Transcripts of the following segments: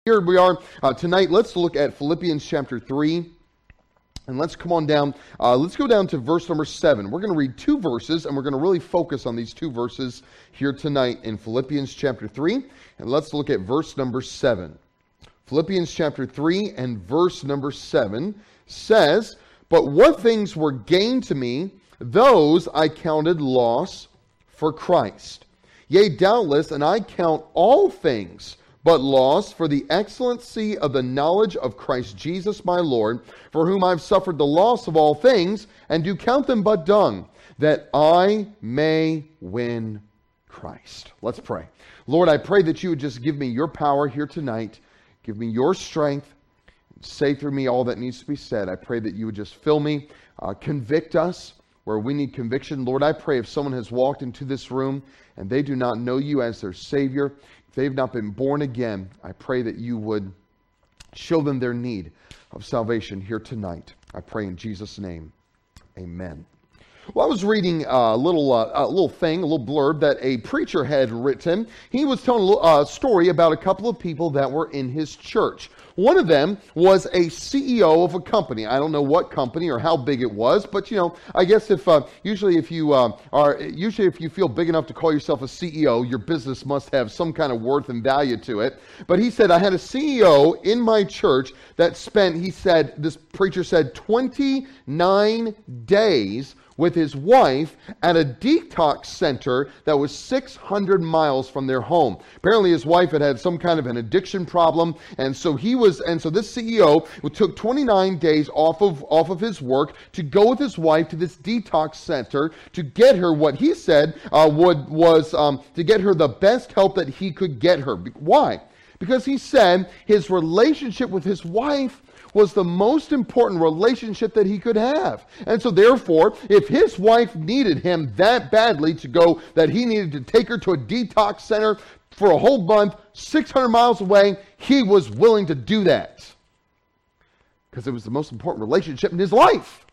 Here we are tonight. Let's look at Philippians chapter 3. And let's come on down. Let's go down to verse number 7. We're going to read two verses, and we're going to really focus on these two verses here tonight in Philippians chapter 3. And let's look at verse number 7. Philippians chapter 3 and verse number 7 says, "But what things were gain to me, those I counted loss for Christ. Yea, doubtless, and I count all things but loss for the excellency of the knowledge of Christ Jesus my Lord, for whom I have suffered the loss of all things, and do count them but dung, that I may win Christ." Let's pray. Lord, I pray that you would just give me your power here tonight. Give me your strength. Say through me all that needs to be said. I pray that you would just fill me, convict us where we need conviction. Lord, I pray if someone has walked into this room and they do not know you as their Savior, if they've not been born again, I pray that you would show them their need of salvation here tonight. I pray in Jesus' name. Amen. Well, I was reading a little blurb that a preacher had written. He was telling a story about a couple of people that were in his church. One of them was a CEO of a company. I don't know what company or how big it was, but I guess usually if you feel big enough to call yourself a CEO, your business must have some kind of worth and value to it. But he said, I had a CEO in my church that spent, this preacher said, 29 days with his wife at a detox center that was 600 miles from their home. Apparently his wife had some kind of an addiction problem, and so this CEO took 29 days off of his work to go with his wife to this detox center to get her what he said to get her the best help that he could get her. Why? Because he said his relationship with his wife was the most important relationship that he could have. And so therefore, if his wife needed him that badly to go, that he needed to take her to a detox center for a whole month, 600 miles away, he was willing to do that. Because it was the most important relationship in his life.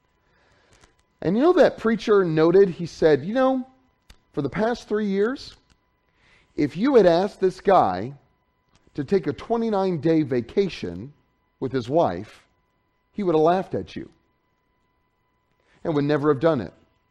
And that preacher noted, he said, for the past 3 years, if you had asked this guy to take a 29-day vacation with his wife, he would have laughed at you and would never have done it.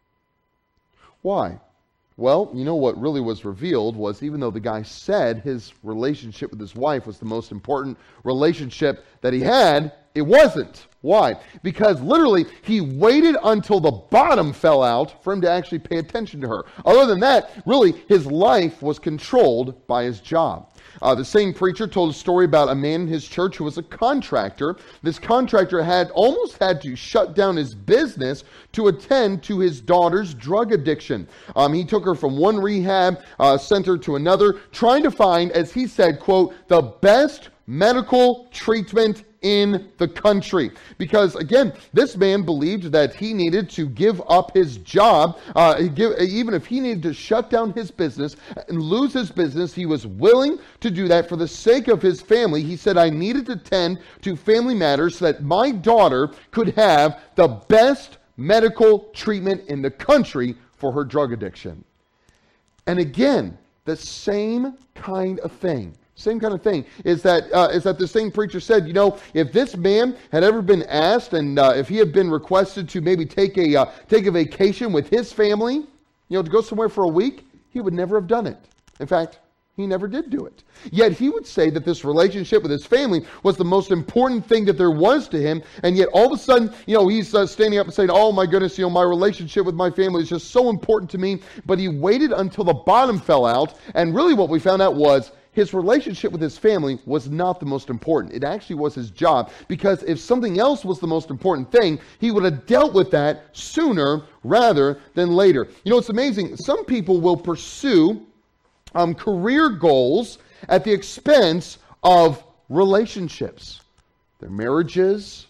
Why? Well, what really was revealed was, even though the guy said his relationship with his wife was the most important relationship that he had, it wasn't. Why? Because literally he waited until the bottom fell out for him to actually pay attention to her. Other than that, really his life was controlled by his job. The same preacher told a story about a man in his church who was a contractor. This contractor almost had to shut down his business to attend to his daughter's drug addiction. He took her from one rehab center to another, trying to find, as he said, quote, the best medical treatment in the country. Because again, this man believed that he needed to give up his job, even if he needed to shut down his business and lose his business, he was willing to do that for the sake of his family. He said, I needed to tend to family matters so that my daughter could have the best medical treatment in the country for her drug addiction. And again, the same kind of thing is that the same preacher said, if this man had ever been asked and if he had been requested to maybe take a vacation with his family, to go somewhere for a week, he would never have done it. In fact, he never did do it. Yet he would say that this relationship with his family was the most important thing that there was to him, and yet all of a sudden, he's standing up and saying, oh my goodness, my relationship with my family is just so important to me, but he waited until the bottom fell out, and really what we found out was his relationship with his family was not the most important. It actually was his job, because if something else was the most important thing, he would have dealt with that sooner rather than later. It's amazing. Some people will pursue career goals at the expense of relationships, their marriages,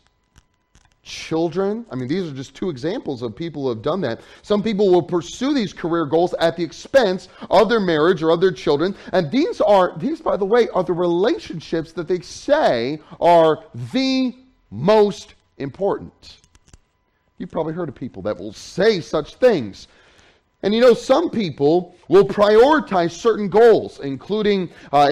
children. These are just two examples of people who have done that. Some people will pursue these career goals at the expense of their marriage or of their children. And these, by the way, are the relationships that they say are the most important. You've probably heard of people that will say such things. And some people will prioritize certain goals, including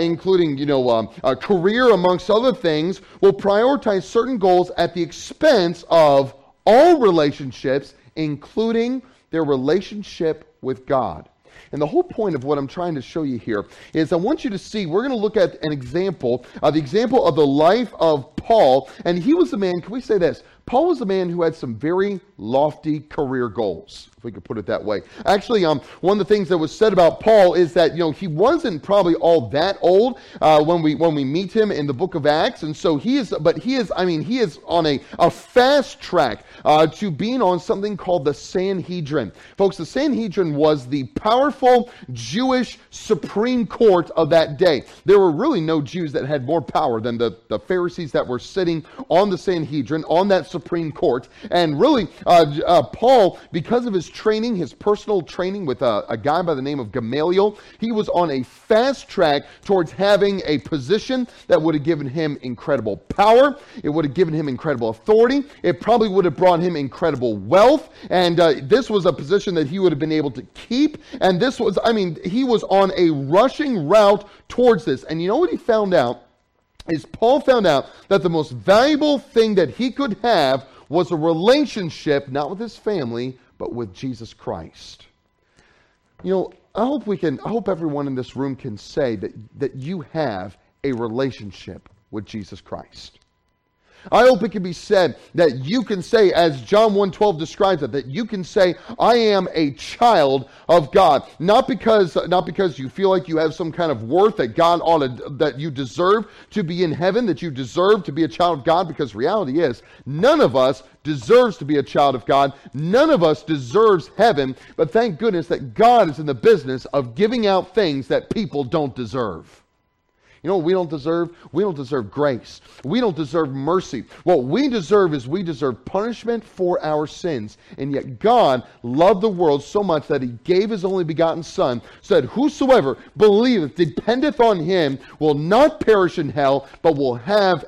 a career, amongst other things, will prioritize certain goals at the expense of all relationships, including their relationship with God. And the whole point of what I'm trying to show you here is I want you to see, we're going to look at an example, the example of the life of Paul. And he was a man, can we say this? Paul was a man who had some very lofty career goals, if we could put it that way. Actually, one of the things that was said about Paul is that, he wasn't probably all that old when we meet him in the book of Acts. And so he is on a fast track to being on something called the Sanhedrin. Folks, the Sanhedrin was the powerful Jewish Supreme Court of that day. There were really no Jews that had more power than the Pharisees that were sitting on the Sanhedrin, on that Supreme Court. And really, Paul, because of his training, his personal training with a guy by the name of Gamaliel, he was on a fast track towards having a position that would have given him incredible power. It would have given him incredible authority. It probably would have brought him incredible wealth. And this was a position that he would have been able to keep. And he was on a rushing route towards this. And you know what he found out? Is Paul found out that the most valuable thing that he could have was a relationship, not with his family, but with Jesus Christ. I hope everyone in this room can say that you have a relationship with Jesus Christ. I hope it can be said that you can say, as John 1:12 describes it, that you can say, I am a child of God. Not because you feel like you have some kind of worth that you deserve to be in heaven, that you deserve to be a child of God, because reality is, none of us deserves to be a child of God. None of us deserves heaven, but thank goodness that God is in the business of giving out things that people don't deserve. You know what we don't deserve? We don't deserve grace. We don't deserve mercy. What we deserve is we deserve punishment for our sins. And yet God loved the world so much that he gave his only begotten Son, said, whosoever believeth, dependeth on him, will not perish in hell, but will have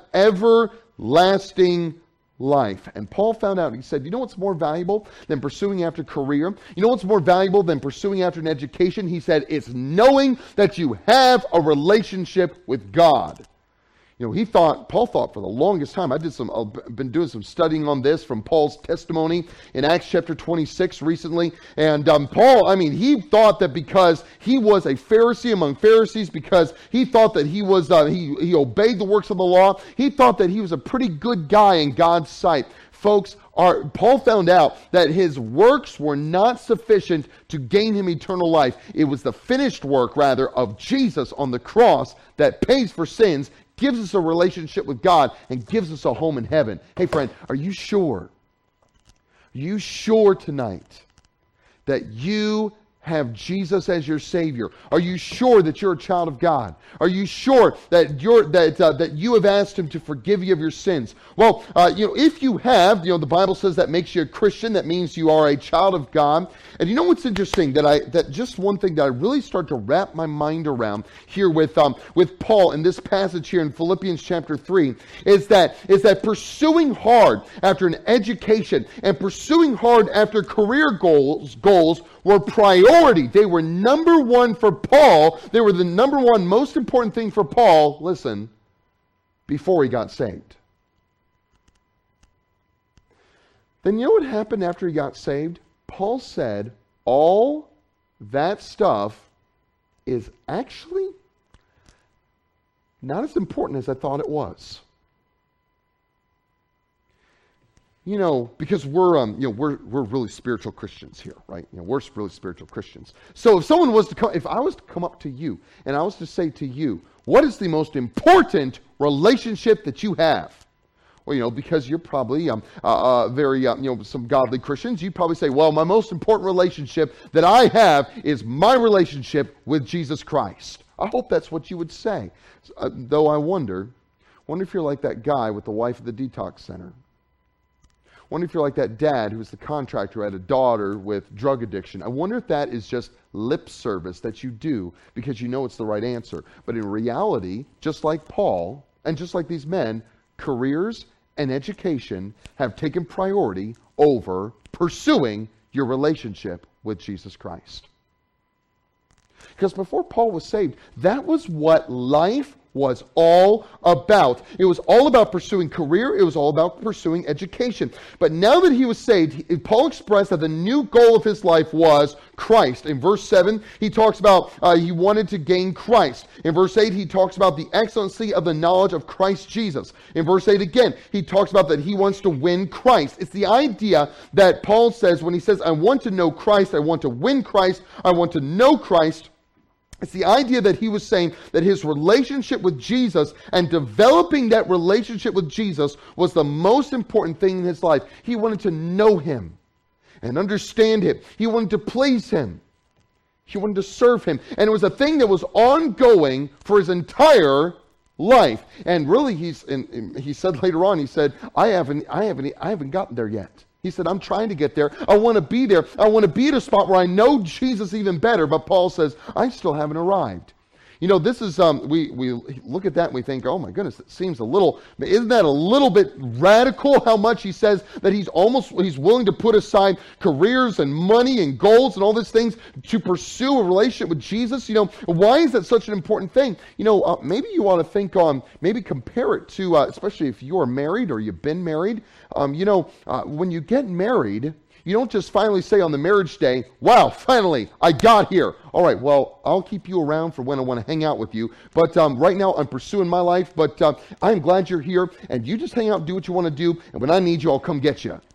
everlasting life. And Paul found out, he said, you know what's more valuable than pursuing after career? You know what's more valuable than pursuing after an education? He said, it's knowing that you have a relationship with God. Paul thought for the longest time, I've been doing some studying on this from Paul's testimony in Acts chapter 26 recently. And Paul, he thought that because he was a Pharisee among Pharisees, because he thought that he was, he obeyed the works of the law, he thought that he was a pretty good guy in God's sight. Folks, Paul found out that his works were not sufficient to gain him eternal life. It was the finished work, rather, of Jesus on the cross that pays for sins, gives us a relationship with God, and gives us a home in heaven. Hey friend, are you sure? Are you sure tonight that you have Jesus as your Savior? Are you sure that you're a child of God? Are you sure that you have asked him to forgive you of your sins? Well, if you have, the Bible says that makes you a Christian. That means you are a child of God. And you know what's interesting? That just one thing that I really start to wrap my mind around here with Paul in this passage here in Philippians chapter 3 is that pursuing hard after an education and pursuing hard after career goals were priority. They were number one for Paul. They were the number one most important thing for Paul, listen, before he got saved. Then you know what happened after he got saved? Paul said, all that stuff is actually not as important as I thought it was. Because we're really spiritual Christians here, right? We're really spiritual Christians. So if I was to come up to you and I was to say to you, what is the most important relationship that you have? Well, because you're probably very some godly Christians, you probably say, well, my most important relationship that I have is my relationship with Jesus Christ. I hope that's what you would say. Though I wonder if you're like that guy with the wife at the detox center. Wonder if you're like that dad who was the contractor who had a daughter with drug addiction. I wonder if that is just lip service that you do because you know it's the right answer. But in reality, just like Paul and just like these men, careers and education have taken priority over pursuing your relationship with Jesus Christ. Because before Paul was saved, that was what life was all about. It was all about pursuing career. It was all about pursuing education. But now that he was saved, Paul expressed that the new goal of his life was Christ. In verse 7, he talks about he wanted to gain Christ. In verse 8, he talks about the excellency of the knowledge of Christ Jesus. In verse 8 again, he talks about that he wants to win Christ. It's the idea that Paul says when he says, I want to know Christ, I want to win Christ, I want to know Christ. It's the idea that he was saying that his relationship with Jesus and developing that relationship with Jesus was the most important thing in his life. He wanted to know him and understand him. He wanted to please him. He wanted to serve him. And it was a thing that was ongoing for his entire life. And really, he said later on, he said, I haven't gotten there yet. He said, I'm trying to get there. I want to be there. I want to be at a spot where I know Jesus even better. But Paul says, I still haven't arrived. You know, this is, we look at that and we think, oh my goodness, it seems isn't that a little bit radical how much he says that he's willing to put aside careers and money and goals and all these things to pursue a relationship with Jesus? You know, why is that such an important thing? You know, maybe you ought to think on, maybe compare it to, especially if you're married or you've been married, when you get married, you don't just finally say on the marriage day, wow, finally, I got here. All right, well, I'll keep you around for when I want to hang out with you. But right now, I'm pursuing my life. But I'm glad you're here. And you just hang out and do what you want to do. And when I need you, I'll come get you.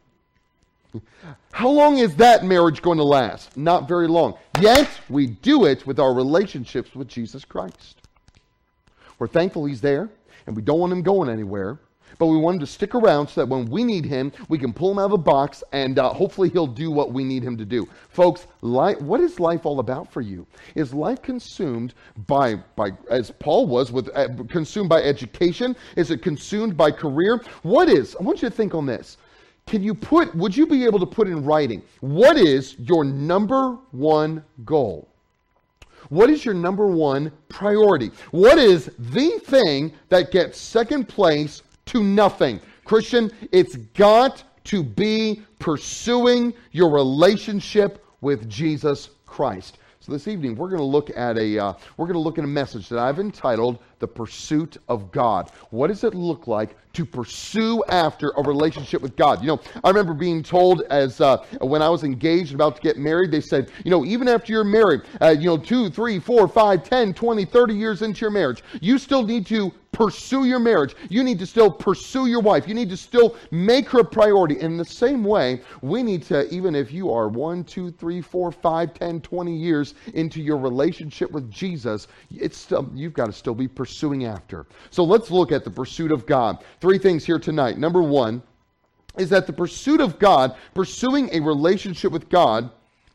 How long is that marriage going to last? Not very long. Yet, we do it with our relationships with Jesus Christ. We're thankful he's there. And we don't want him going anywhere. But we want him to stick around so that when we need him, we can pull him out of the box and hopefully he'll do what we need him to do. Folks, what is life all about for you? Is life consumed by as Paul was, consumed by education? Is it consumed by career? What is? I want you to think on this. Would you be able to put in writing, what is your number one goal? What is your number one priority? What is the thing that gets second place to nothing? Christian, it's got to be pursuing your relationship with Jesus Christ. So this evening we're going to look at a message that I've entitled The Pursuit of God. What does it look like to pursue after a relationship with God? You know, I remember being told when I was engaged, about to get married, they said, you know, even after you're married, 2, 3, 4, 5, 10, 20, 30 years into your marriage, you still need to pursue your marriage. You need to still pursue your wife. You need to still make her a priority. And in the same way, we need to, even if you are 1, 2, 3, 4, 5, 10, 20 years into your relationship with Jesus, you've got to still be pursuing after. So let's look at the pursuit of God. 3 things here tonight. Number 1 is that the pursuit of God, pursuing a relationship with God,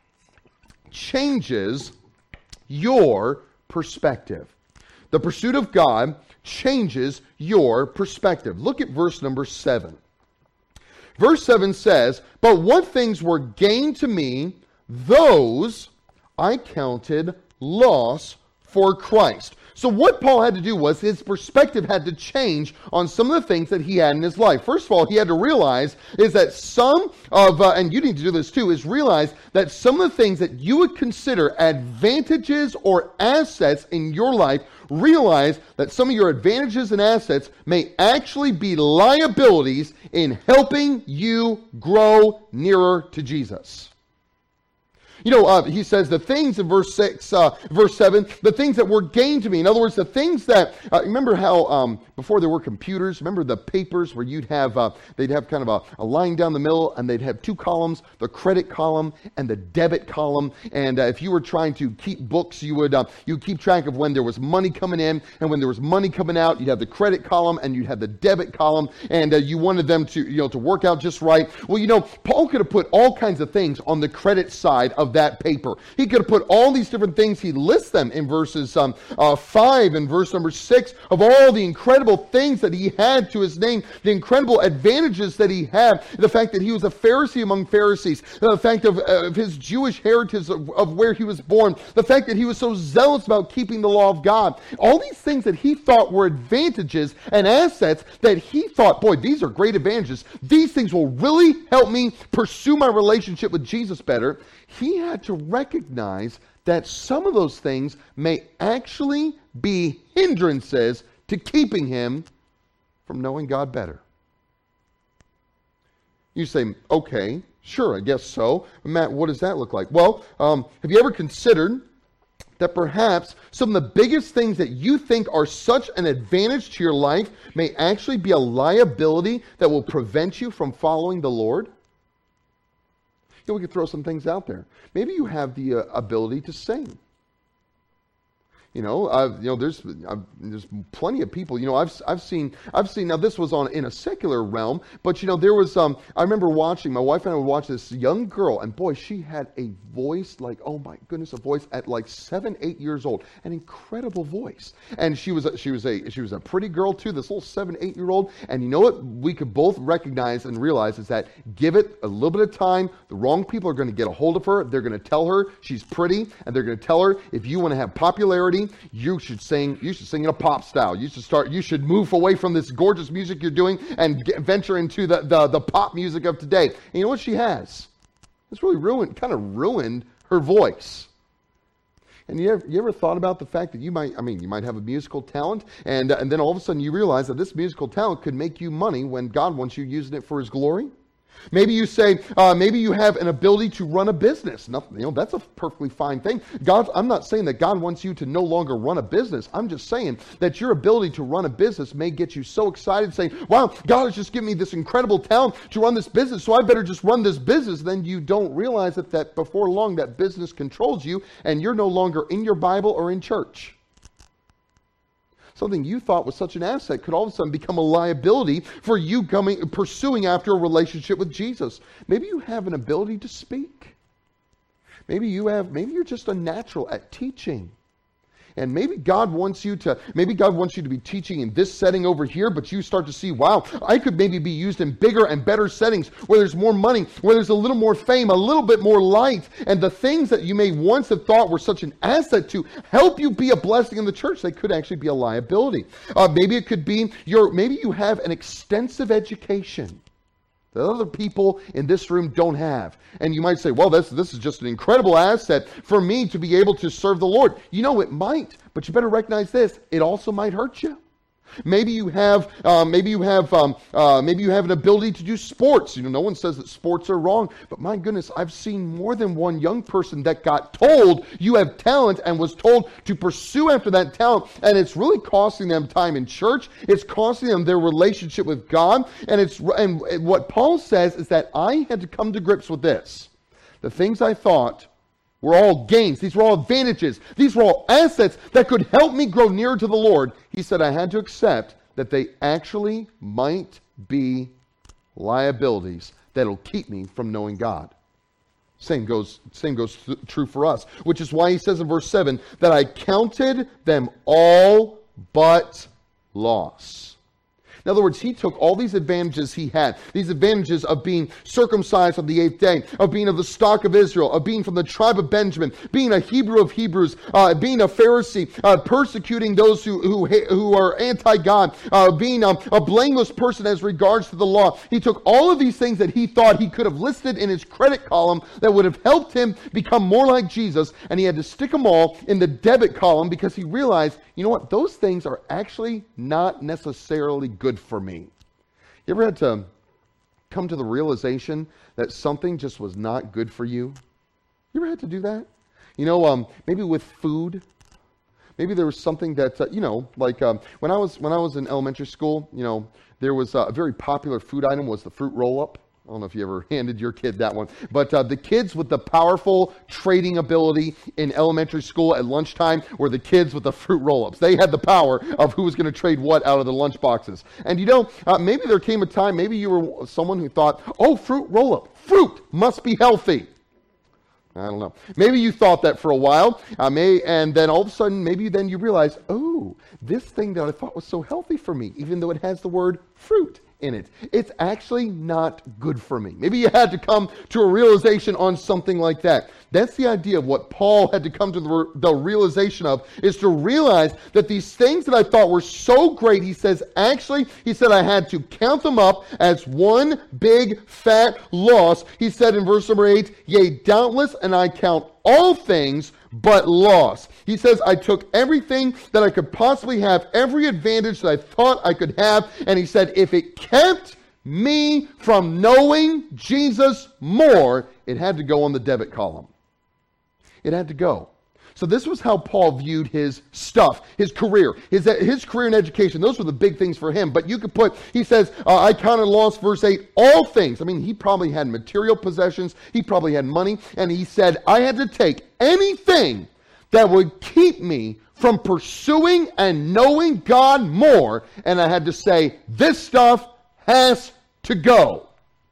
changes your perspective. The pursuit of God changes your perspective. Look at verse number 7. Verse 7 says, but what things were gained to me, those I counted loss for Christ. So what Paul had to do was his perspective had to change on some of the things that he had in his life. First of all, he had to realize is that some of, and you need to do this too, is realize that some of the things that you would consider advantages or assets in your life, realize that some of your advantages and assets may actually be liabilities in helping you grow nearer to Jesus. You know, he says the things in verse 7, the things that were gained to me. In other words, the things that, remember how before there were computers, remember the papers where they'd have kind of a line down the middle and they'd have 2 columns, the credit column and the debit column. And if you were trying to keep books, you'd keep track of when there was money coming in and when there was money coming out. You'd have the credit column and you'd have the debit column, and you wanted them to work out just right. Well, Paul could have put all kinds of things on the credit side of that paper. He could have put all these different things. He lists them in verses 5 and verse number 6 of all the incredible things that he had to his name, the incredible advantages that he had, the fact that he was a Pharisee among Pharisees, the fact of his Jewish heritage of where he was born, the fact that he was so zealous about keeping the law of God. All these things that he thought were advantages and assets that he thought, boy, these are great advantages. These things will really help me pursue my relationship with Jesus better. He had to recognize that some of those things may actually be hindrances to keeping him from knowing God better. You say, okay, sure, I guess so. Matt, what does that look like? Well, have you ever considered that perhaps some of the biggest things that you think are such an advantage to your life may actually be a liability that will prevent you from following the Lord? You know, we could throw some things out there. Maybe you have the ability to sing. There's plenty of people. I've seen. Now this was in a secular realm, but there was. I remember watching. My wife and I would watch this young girl, and boy, she had a voice like, oh my goodness, a voice at like 7, 8 years old, an incredible voice. And she was a pretty girl too. This little 7, 8 year old. And you know what? We could both recognize and realize is that give it a little bit of time. The wrong people are going to get a hold of her. They're going to tell her she's pretty, and they're going to tell her if you want to have popularity, you should sing in a pop style. You should move away from this gorgeous music you're doing and venture into the pop music of today. And you know what she has? It's really ruined her voice. And you ever thought about the fact that you might have a musical talent, and then all of a sudden you realize that this musical talent could make you money when God wants you using it for His glory? Maybe you say, maybe you have an ability to run a business. That's a perfectly fine thing. I'm not saying that God wants you to no longer run a business. I'm just saying that your ability to run a business may get you so excited saying, wow, God has just given me this incredible talent to run this business, so I better just run this business. Then you don't realize that before long that business controls you and you're no longer in your Bible or in church. Something you thought was such an asset could all of a sudden become a liability for you pursuing after a relationship with Jesus. Maybe you have an ability to speak. Maybe you're just a natural at teaching. And maybe God wants you to be teaching in this setting over here, but you start to see, wow, I could maybe be used in bigger and better settings where there's more money, where there's a little more fame, a little bit more light. And the things that you may once have thought were such an asset to help you be a blessing in the church, they could actually be a liability. Maybe it could be maybe you have an extensive education that other people in this room don't have. And you might say, well, this is just an incredible asset for me to be able to serve the Lord. It might, but you better recognize this. It also might hurt you. Maybe you have an ability to do sports. No one says that sports are wrong, but my goodness, I've seen more than one young person that got told you have talent and was told to pursue after that talent, and it's really costing them time in church. It's costing them their relationship with God, and what Paul says is that I had to come to grips with this. The things I thought were all gains. These were all advantages. These were all assets that could help me grow nearer to the Lord. He said I had to accept that they actually might be liabilities that'll keep me from knowing God. Same goes true for us, which is why he says in verse 7 that I counted them all but loss. In other words, he took all these advantages he had, these advantages of being circumcised on the 8th day, of being of the stock of Israel, of being from the tribe of Benjamin, being a Hebrew of Hebrews, being a Pharisee, persecuting those who are anti-God, being a blameless person as regards to the law. He took all of these things that he thought he could have listed in his credit column that would have helped him become more like Jesus, and he had to stick them all in the debit column because he realized, you know what, those things are actually not necessarily good for me. You ever had to come to the realization that something just was not good for you? You ever had to do that? Maybe with food. Maybe there was something that, when I was in elementary school, there was a very popular food item was the fruit roll-up. I don't know if you ever handed your kid that one. But the kids with the powerful trading ability in elementary school at lunchtime were the kids with the fruit roll-ups. They had the power of who was going to trade what out of the lunch boxes. And maybe there came a time, maybe you were someone who thought, oh, fruit roll-up. Fruit must be healthy. I don't know. Maybe you thought that for a while, and then all of a sudden, maybe then you realize, oh, this thing that I thought was so healthy for me, even though it has the word fruit in it, it's actually not good for me. Maybe you had to come to a realization on something like that. That's the idea of what Paul had to come to the realization of, is to realize that these things that I thought were so great, he said I had to count them up as one big fat loss. He said in verse number 8, yea, doubtless, and I count all things but loss. He says, I took everything that I could possibly have, every advantage that I thought I could have, and he said, if it kept me from knowing Jesus more, it had to go on the debit column. It had to go. So this was how Paul viewed his stuff, his career, his career and education. Those were the big things for him. But you could put, he says, I counted loss, verse 8, all things. I mean, he probably had material possessions. He probably had money. And he said, I had to take anything that would keep me from pursuing and knowing God more. And I had to say, this stuff has to go.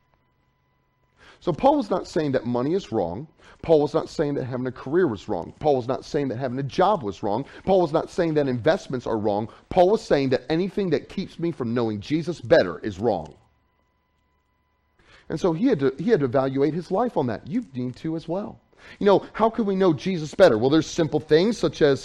So Paul was not saying that money is wrong. Paul was not saying that having a career was wrong. Paul was not saying that having a job was wrong. Paul was not saying that investments are wrong. Paul was saying that anything that keeps me from knowing Jesus better is wrong. And so he had to evaluate his life on that. You need to as well. You know, how can we know Jesus better? Well, there's simple things such as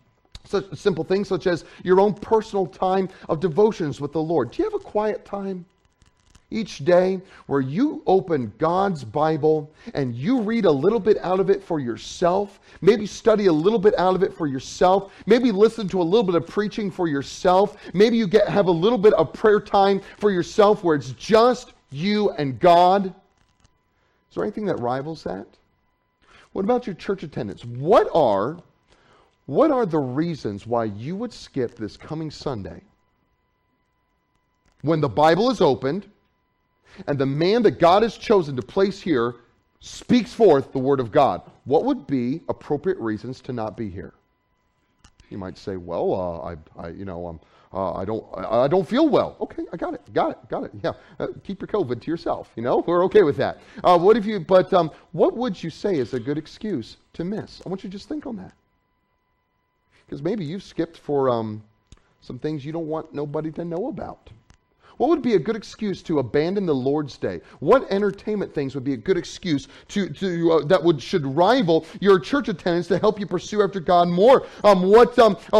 your own personal time of devotions with the Lord. Do you have a quiet time each day where you open God's Bible and you read a little bit out of it for yourself, maybe study a little bit out of it for yourself, maybe listen to a little bit of preaching for yourself, maybe you have a little bit of prayer time for yourself where it's just you and God? Is there anything that rivals that? What about your church attendance? What are the reasons why you would skip this coming Sunday when the Bible is opened and the man that God has chosen to place here speaks forth the word of God? What would be appropriate reasons to not be here? You might say, well, I don't feel well. Okay, I got it. Yeah, keep your COVID to yourself. We're okay with that. What would you say is a good excuse to miss? I want you to just think on that, because maybe you've skipped for some things you don't want nobody to know about. What would be a good excuse to abandon the Lord's Day? What entertainment things would be a good excuse should rival your church attendance to help you pursue after God more? What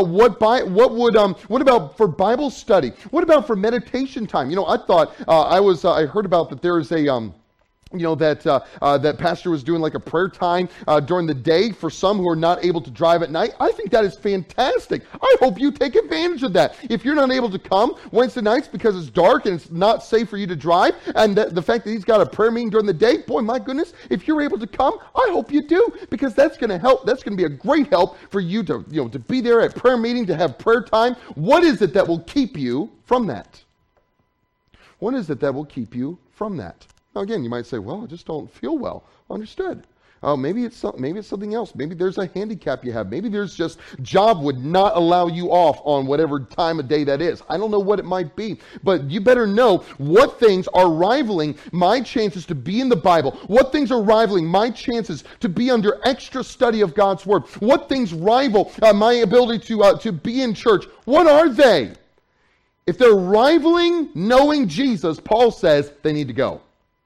about for Bible study? What about for meditation time? I heard about that there is a that pastor was doing like a prayer time during the day for some who are not able to drive at night. I think that is fantastic. I hope you take advantage of that. If you're not able to come Wednesday nights because it's dark and it's not safe for you to drive, and the fact that he's got a prayer meeting during the day, boy, my goodness, if you're able to come, I hope you do, because that's going to help. That's going to be a great help for you to be there at prayer meeting, to have prayer time. What is it that will keep you from that? What is it that will keep you from that? Now again, you might say, well, I just don't feel well. Understood. Maybe it's something else. Maybe there's a handicap you have. Maybe there's just job would not allow you off on whatever time of day that is. I don't know what it might be. But you better know what things are rivaling my chances to be in the Bible. What things are rivaling my chances to be under extra study of God's Word. What things rival my ability to be in church. What are they? If they're rivaling knowing Jesus, Paul says they need to go.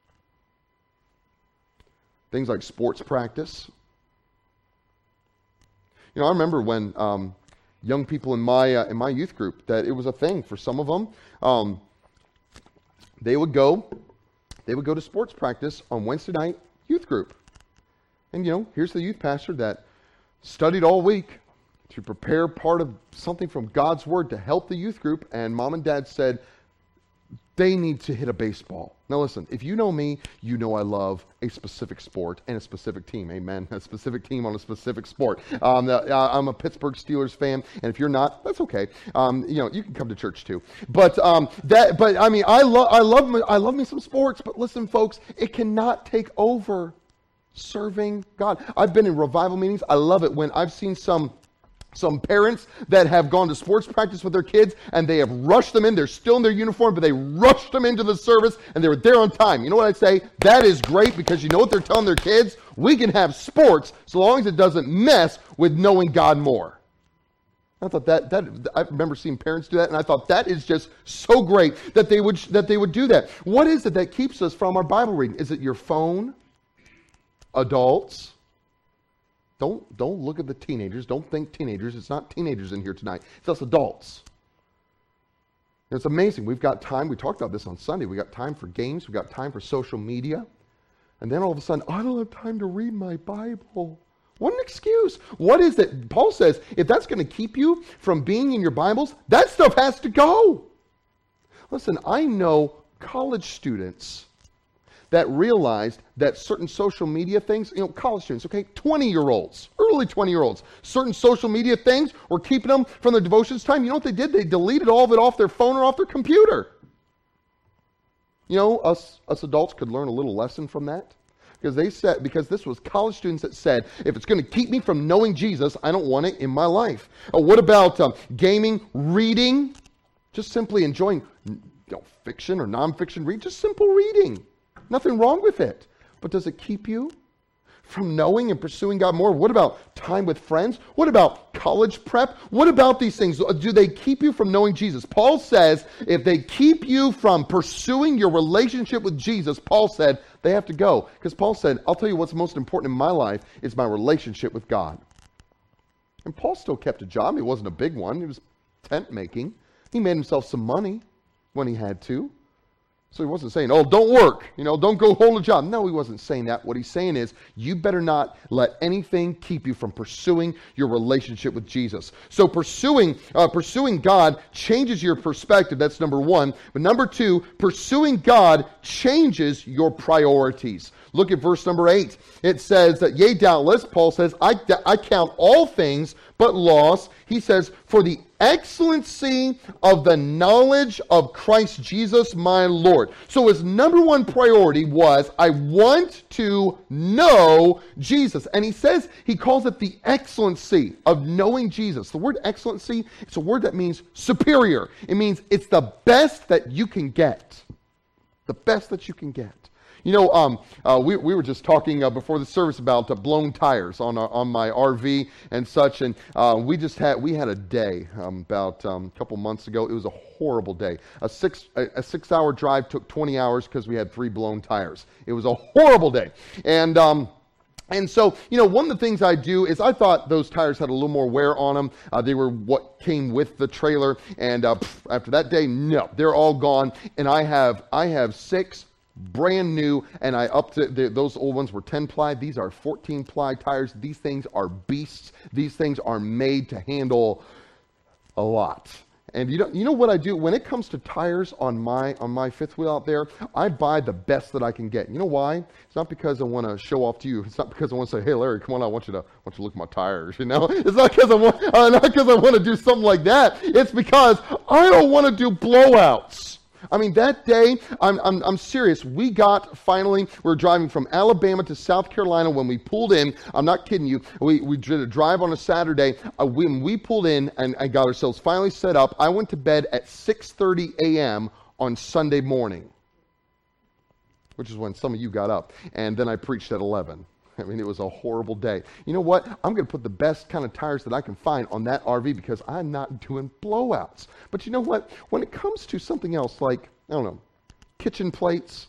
Things like sports practice. I remember when young people in my youth group, that it was a thing for some of them. They would go to sports practice on Wednesday night youth group. And here's the youth pastor that studied all week to prepare part of something from God's Word to help the youth group, and mom and dad said they need to hit a baseball. Now listen, if you know me, you know I love a specific sport and a specific team. Amen. A specific team on a specific sport. I'm a Pittsburgh Steelers fan, and if you're not, that's okay. You can come to church too. But I love me some sports. But listen, folks, it cannot take over serving God. I've been in revival meetings. I love it when I've seen some parents that have gone to sports practice with their kids, and they have rushed them in. They're still in their uniform, but they rushed them into the service, and they were there on time. You know what I'd say? That is great, because you know what they're telling their kids? We can have sports so long as it doesn't mess with knowing God more. I thought that I remember seeing parents do that, and I thought that is just so great that they would do that. What is it that keeps us from our Bible reading? Is it your phone? Adults? Don't look at the teenagers. Don't think teenagers. It's not teenagers in here tonight. It's us adults. It's amazing. We've got time. We talked about this on Sunday. We got time for games. We got time for social media. And then all of a sudden, I don't have time to read my Bible. What an excuse. What is it? Paul says, if that's going to keep you from being in your Bibles, that stuff has to go. Listen, I know college students that realized that certain social media things, college students, okay, 20-year-olds, early 20-year-olds, certain social media things were keeping them from their devotions time. You know what they did? They deleted all of it off their phone or off their computer. Us adults could learn a little lesson from that. Because this was college students that said, if it's going to keep me from knowing Jesus, I don't want it in my life. What about gaming, reading, just simply enjoying fiction or nonfiction read, just simple reading. Nothing wrong with it. But does it keep you from knowing and pursuing God more? What about time with friends? What about college prep? What about these things? Do they keep you from knowing Jesus? Paul says if they keep you from pursuing your relationship with Jesus, Paul said they have to go. Because Paul said, I'll tell you what's most important in my life is my relationship with God. And Paul still kept a job. It wasn't a big one. It was tent making. He made himself some money when he had to. So he wasn't saying, don't work, don't go hold a job. No, he wasn't saying that. What he's saying is, you better not let anything keep you from pursuing your relationship with Jesus. So pursuing God changes your perspective. That's number one. But number two, pursuing God changes your priorities. Look at verse number 8. It says that, yea, doubtless, Paul says, I count all things but loss. He says, for the excellency of the knowledge of Christ Jesus my Lord. So his number one priority was, I want to know Jesus. And he calls it the excellency of knowing Jesus. The word excellency, it's a word that means superior. It means it's the best that you can get. The best that you can get. We were just talking before the service about blown tires on my RV and such, and we had a day about a couple months ago. It was a horrible day. A 6-hour drive took 20 hours because we had 3 blown tires. It was a horrible day, and so, one of the things I do is I thought those tires had a little more wear on them. They were what came with the trailer, and after that day, no, they're all gone. And I have 6 brand new, and those old ones were 10-ply. These are 14-ply tires. These things are beasts. These things are made to handle a lot. And you know what I do when it comes to tires on my fifth wheel out there? I buy the best that I can get. You know why? It's not because I want to show off to you. It's not because I want to say, "Hey, Larry, come on, I want you to look at my tires." It's not because I want to do something like that. It's because I don't want to do blowouts. I mean, that day, I'm serious. We were driving from Alabama to South Carolina when we pulled in. I'm not kidding you. We did a drive on a Saturday. When we pulled in and got ourselves finally set up, I went to bed at 6:30 a.m. on Sunday morning, which is when some of you got up. And then I preached at 11. I mean, it was a horrible day. You know what? I'm going to put the best kind of tires that I can find on that RV because I'm not doing blowouts. But you know what? When it comes to something else like, I don't know, kitchen plates,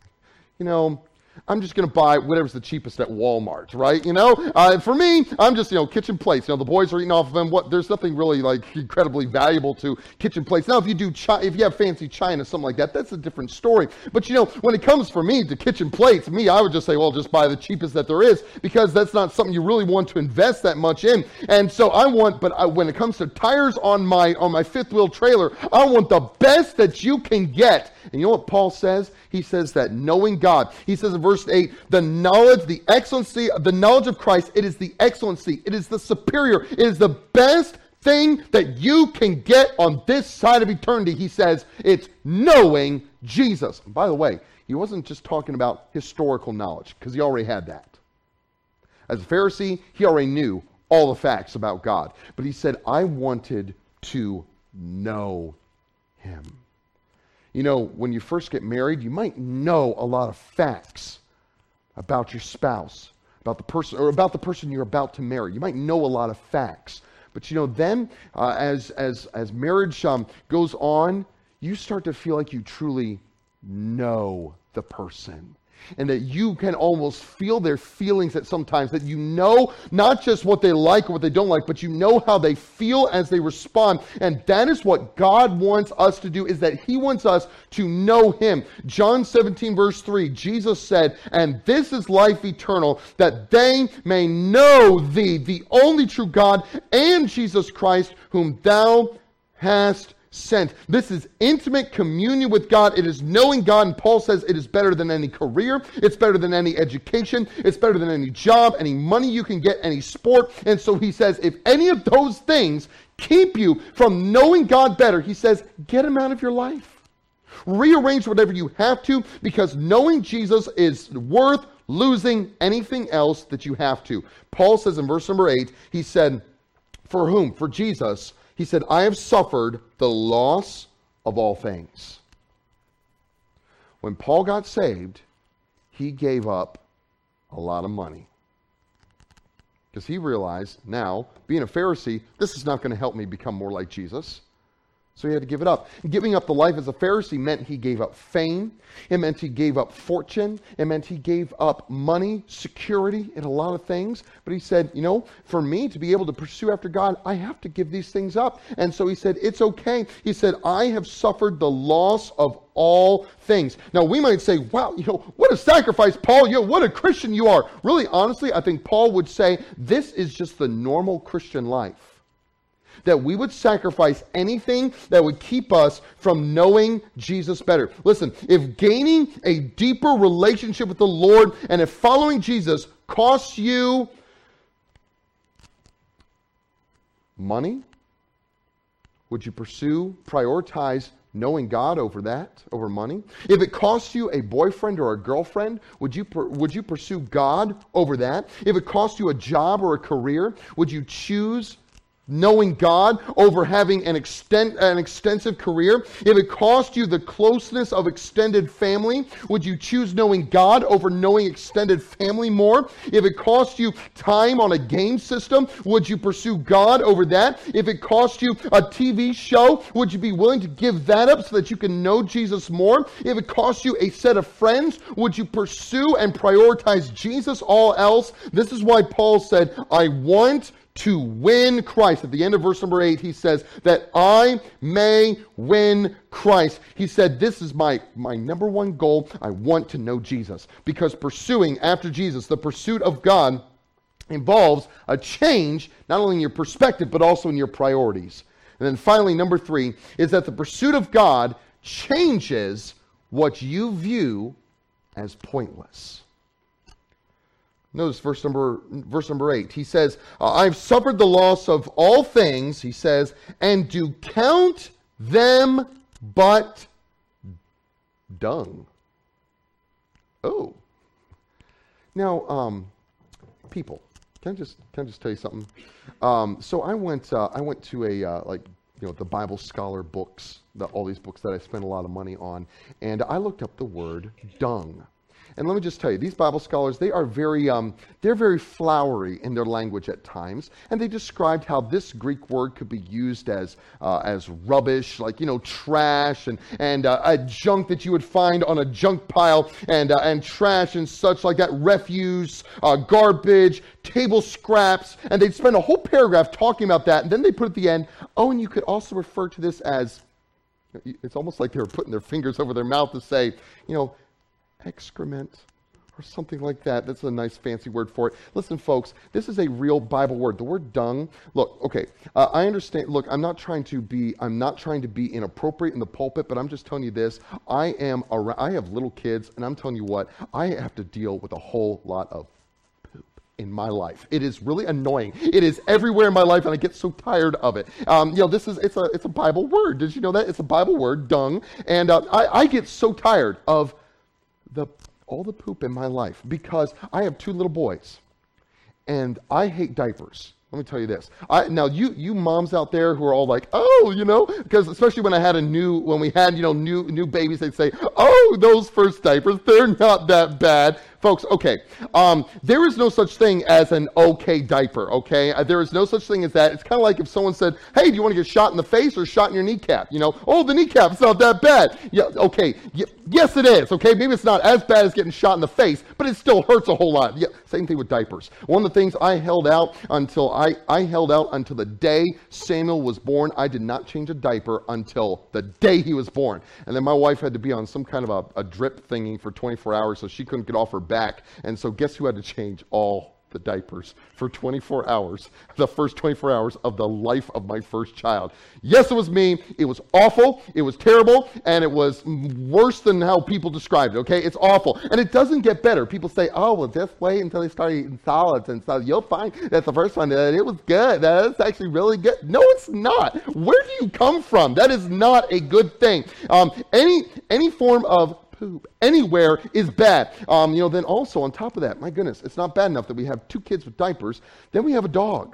I'm just going to buy whatever's the cheapest at Walmart, right? For me, I'm just, kitchen plates. The boys are eating off of them. There's nothing really incredibly valuable to kitchen plates. Now, if you have fancy china, something like that, that's a different story. But when it comes for me to kitchen plates, I would just say, well, just buy the cheapest that there is because that's not something you really want to invest that much in. And so when it comes to tires on my fifth wheel trailer, I want the best that you can get. And you know what Paul says? He says that knowing God, he says in verse 8, the knowledge of Christ, it is the excellency, it is the superior, it is the best thing that you can get on this side of eternity. He says it's knowing Jesus. And by the way, he wasn't just talking about historical knowledge, because he already had that. As a Pharisee, he already knew all the facts about God. But he said, I wanted to know him. When you first get married, you might know a lot of facts about your spouse. about the person you're about to marry. You might know a lot of facts, but then as marriage goes on, you start to feel like you truly know the person. And that you can almost feel their feelings at sometimes, that you know not just what they like or what they don't like, but you know how they feel as they respond. And that is what God wants us to do, is that He wants us to know Him. John 17 verse 3, Jesus said, "And this is life eternal, that they may know Thee, the only true God, and Jesus Christ, whom Thou hast sent." This is intimate communion with God. It is knowing God, and Paul says it is better than any career. It's better than any education. It's better than any job, any money you can get, any sport. And so he says, if any of those things keep you from knowing God better, he says, get Him out of your life. Rearrange whatever you have to, because knowing Jesus is worth losing anything else that you have to. Paul says in verse number 8, he said, for whom? For Jesus. He said, I have suffered the loss of all things. When Paul got saved, he gave up a lot of money. Because he realized now, being a Pharisee, this is not going to help me become more like Jesus. So he had to give it up. Giving up the life as a Pharisee meant he gave up fame. It meant he gave up fortune. It meant he gave up money, security, and a lot of things. But he said, for me to be able to pursue after God, I have to give these things up. And so he said, it's okay. He said, I have suffered the loss of all things. Now we might say, wow, what a sacrifice, Paul. What a Christian you are. Really, honestly, I think Paul would say, this is just the normal Christian life. That we would sacrifice anything that would keep us from knowing Jesus better. Listen, if gaining a deeper relationship with the Lord and if following Jesus costs you money, would you prioritize knowing God over that, over money? If it costs you a boyfriend or a girlfriend, would you pursue God over that? If it costs you a job or a career, would you choose knowing God over having an extensive career? If it cost you the closeness of extended family, would you choose knowing God over knowing extended family more? If it cost you time on a game system, would you pursue God over that? If it cost you a TV show, would you be willing to give that up so that you can know Jesus more? If it cost you a set of friends, would you pursue and prioritize Jesus all else? This is why Paul said, I want to win Christ. At the end of verse number 8, he says that I may win Christ. He said, this is my number one goal. I want to know Jesus. Because pursuing after Jesus, the pursuit of God, involves a change, not only in your perspective, but also in your priorities. And then finally, number 3, is that the pursuit of God changes what you view as pointless. Notice verse number 8. He says, I've suffered the loss of all things, he says, and do count them but dung. Oh. Now, people, can I just tell you something? So I went to a the Bible Scholar books, all these books that I spent a lot of money on, and I looked up the word dung. And let me just tell you, these Bible scholars, they are they're very flowery in their language at times. And they described how this Greek word could be used as rubbish, like, trash and a junk that you would find on a junk pile and trash and such like that, refuse, garbage, table scraps. And they'd spend a whole paragraph talking about that. And then they put at the end, and you could also refer to this as, it's almost like they were putting their fingers over their mouth to say, excrement or something like that. That's a nice fancy word for it. Listen, folks, this is a real Bible word. The word dung. Look, okay, I understand. Look, I'm not trying to be inappropriate in the pulpit, but I'm just telling you this. I have little kids, and I'm telling you what, I have to deal with a whole lot of poop in my life. It is really annoying. It is everywhere in my life, and I get so tired of it. It's a Bible word. Did you know that? It's a Bible word, dung. And I get so tired of all the poop in my life because I have 2 little boys and I hate diapers. Let me tell you this. Now you moms out there who are all like, because especially when we had new babies, they'd say, those first diapers, they're not that bad. Folks, okay, there is no such thing as an okay diaper, okay? There is no such thing as that. It's kind of like if someone said, hey, do you want to get shot in the face or shot in your kneecap? You know, oh, the kneecap's not that bad. Yeah, okay, yes it is, okay? Maybe it's not as bad as getting shot in the face, but it still hurts a whole lot. Yeah, same thing with diapers. One of the things I held out until until the day Samuel was born. I did not change a diaper until the day he was born. And then my wife had to be on some kind of a drip thingy for 24 hours, so she couldn't get off her back. And so guess who had to change all the diapers for 24 hours, the first 24 hours of the life of my first child? Yes, it was me. It was awful. It was terrible. And it was worse than how people described it, okay? It's awful. And it doesn't get better. People say, oh, well, just wait until they start eating solids and stuff. You'll find that's the first one. That it was good. That's actually really good. No, it's not. Where do you come from? That is not a good thing. Any form of poop anywhere is bad. Then also on top of that, my goodness, it's not bad enough that we have 2 kids with diapers. Then we have a dog.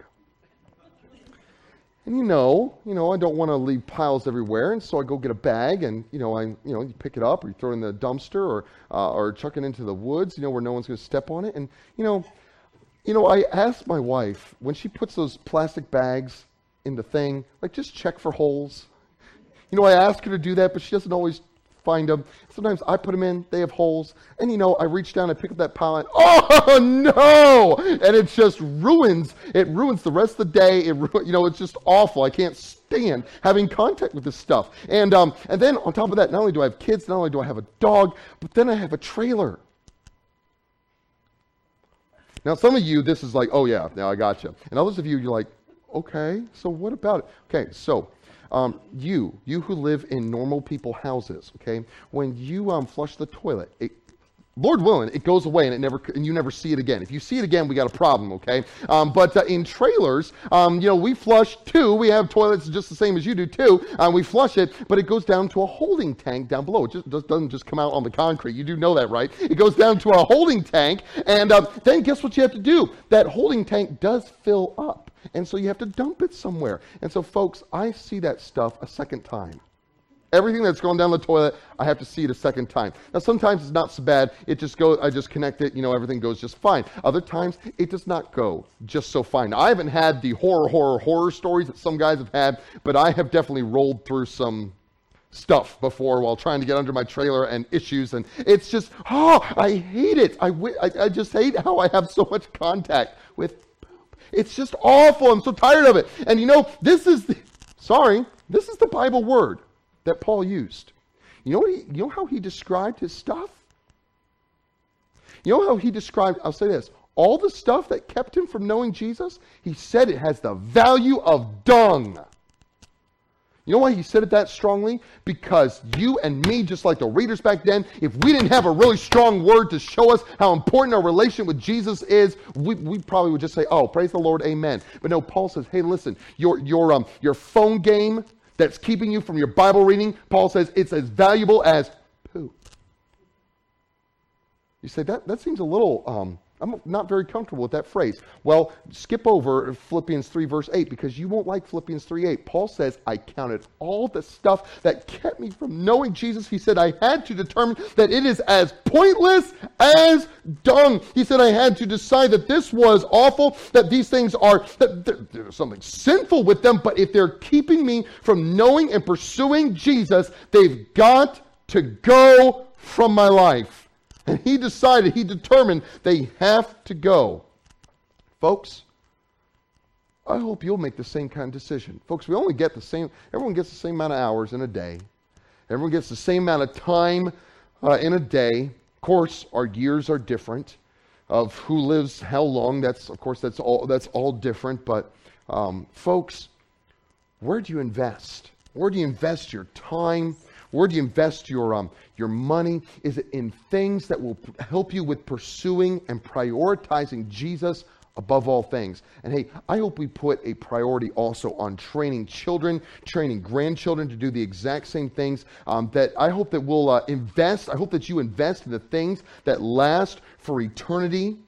And I don't want to leave piles everywhere, and so I go get a bag, and you pick it up, or you throw it in the dumpster, or chuck it into the woods, where no one's going to step on it. And I asked my wife when she puts those plastic bags in the thing, like just check for holes. I ask her to do that, but she doesn't always find them. Sometimes I put them in, they have holes, and I reach down and pick up that pile, and oh no! And it just ruins the rest of the day. It's just awful. I can't stand having contact with this stuff. And then on top of that, not only do I have kids, not only do I have a dog, but then I have a trailer. Now, some of you, this is like, oh yeah, now I got you. And others of you, you're like, okay, so what about it? Okay, so you who live in normal people houses, okay, when you flush the toilet, Lord willing, it goes away and you never see it again. If you see it again, we got a problem, okay? But in trailers, we flush too. We have toilets just the same as you do too. We flush it, but it goes down to a holding tank down below. It just doesn't just come out on the concrete. You do know that, right? It goes down to a holding tank, and then guess what you have to do? That holding tank does fill up, and so you have to dump it somewhere. And so, folks, I see that stuff a second time. Everything that's going down the toilet, I have to see it a second time. Now, sometimes it's not so bad. It just goes, I just connect it, everything goes just fine. Other times, it does not go just so fine. Now, I haven't had the horror stories that some guys have had, but I have definitely rolled through some stuff before while trying to get under my trailer and issues, and it's just, I hate it. I just hate how I have so much contact with poop. It's just awful. I'm so tired of it. And this is the Bible word that Paul used. You know how he described his stuff? You know how he described, I'll say this, all the stuff that kept him from knowing Jesus? He said it has the value of dung. You know why he said it that strongly? Because you and me, just like the readers back then, if we didn't have a really strong word to show us how important our relationship with Jesus is, we probably would just say, oh, praise the Lord, amen. But no, Paul says, hey, listen, your phone game that's keeping you from your Bible reading, Paul says it's as valuable as poop. You say, that seems a little, I'm not very comfortable with that phrase. Well, skip over Philippians 3 verse 8 because you won't like Philippians 3:8. Paul says, I counted all the stuff that kept me from knowing Jesus. He said, I had to determine that it is as pointless as dung. He said, I had to decide that this was awful, that these things are, that there's something sinful with them, but if they're keeping me from knowing and pursuing Jesus, they've got to go from my life. And he determined they have to go. Folks, I hope you'll make the same kind of decision. Folks, everyone gets the same amount of hours in a day. Everyone gets the same amount of time in a day. Of course, our years are different. Of who lives how long, that's all different. But folks, where do you invest? Where do you invest your time? Where do you invest your money? Is it in things that will help you with pursuing and prioritizing Jesus above all things? And hey, I hope we put a priority also on training children, training grandchildren to do the exact same things. That I hope that we'll invest. I hope that you invest in the things that last for eternity.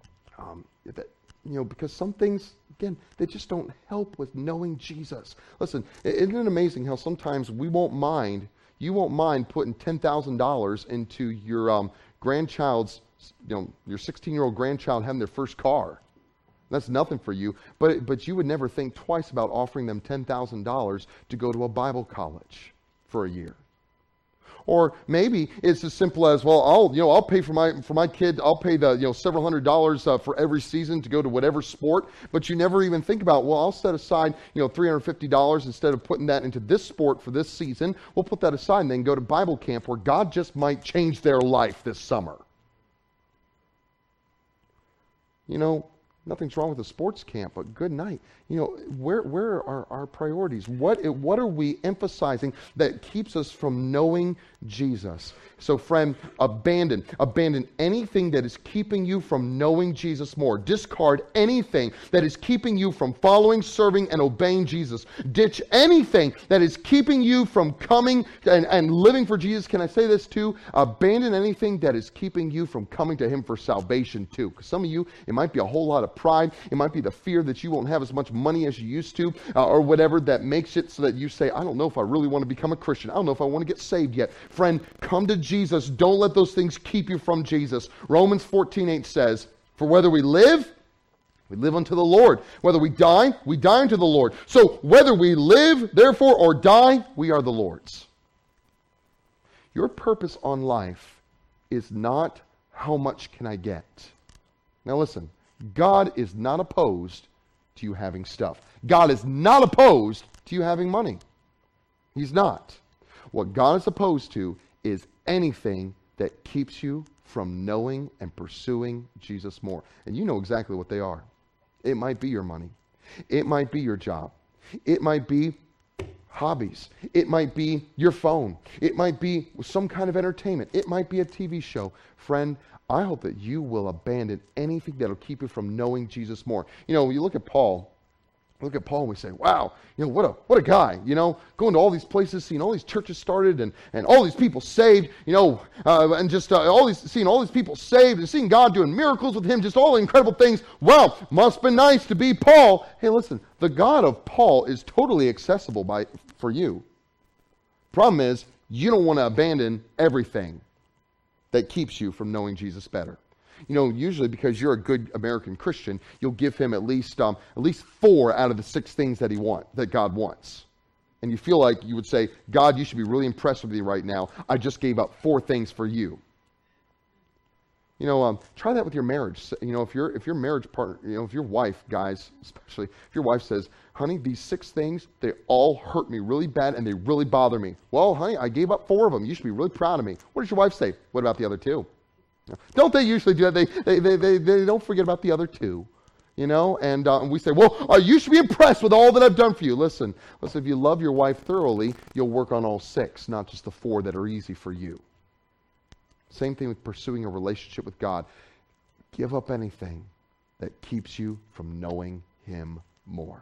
Because some things, again, they just don't help with knowing Jesus. Listen, isn't it amazing how sometimes you won't mind putting $10,000 into your grandchild's your 16-year-old grandchild having their first car. That's nothing for you, but you would never think twice about offering them $10,000 to go to a Bible college for a year. Or maybe it's as simple as, well, I'll pay for my kid. I'll pay the several $100s for every season to go to whatever sport. But you never even think about, well, I'll set aside $350 instead of putting that into this sport for this season. We'll put that aside and then go to Bible camp where God just might change their life this summer. Nothing's wrong with a sports camp, but good night. Where are our priorities? What are we emphasizing that keeps us from knowing Jesus? So friend, abandon anything that is keeping you from knowing Jesus more. Discard anything that is keeping you from following, serving, and obeying Jesus. Ditch anything that is keeping you from coming and living for Jesus. Can I say this too? Abandon anything that is keeping you from coming to Him for salvation too. Because some of you, it might be a whole lot of pride. It might be the fear that you won't have as much money as you used to, or whatever that makes it so that you say, I don't know if I really want to become a Christian. I don't know if I want to get saved yet. Friend, come to Jesus. Don't let those things keep you from Jesus. Romans 14:8 says, for whether we live unto the Lord. Whether we die unto the Lord. So whether we live, therefore, or die, we are the Lord's. Your purpose on life is not how much can I get. Now listen, God is not opposed to you having stuff. God is not opposed to you having money. He's not. What God is opposed to is anything that keeps you from knowing and pursuing Jesus more. And you know exactly what they are. It might be your money. It might be your job. It might be hobbies. It might be your phone. It might be some kind of entertainment. It might be a TV show. Friend, I hope that you will abandon anything that will keep you from knowing Jesus more. You look at Paul. Look at Paul and we say, wow, what a guy, going to all these places, seeing all these churches started and all these people saved, and just seeing all these people saved and seeing God doing miracles with him, just all the incredible things. Wow, must have been nice to be Paul. Hey, listen, the God of Paul is totally accessible for you. Problem is, you don't want to abandon everything that keeps you from knowing Jesus better. Usually because you're a good American Christian, you'll give him at least 4 out of the 6 things that God wants. And you feel like you would say, God, you should be really impressed with me right now. I just gave up 4 things for you. Try that with your marriage. If your marriage partner, if your wife, guys, especially, if your wife says, honey, these 6 things, they all hurt me really bad and they really bother me. Well, honey, I gave up 4 of them. You should be really proud of me. What does your wife say? What about the other 2? Don't they usually do that? They don't forget about the other 2, and we say, well, you should be impressed with all that I've done for you. Listen, if you love your wife thoroughly, you'll work on all 6, not just the 4 that are easy for you. Same thing with pursuing a relationship with God. Give up anything that keeps you from knowing Him more.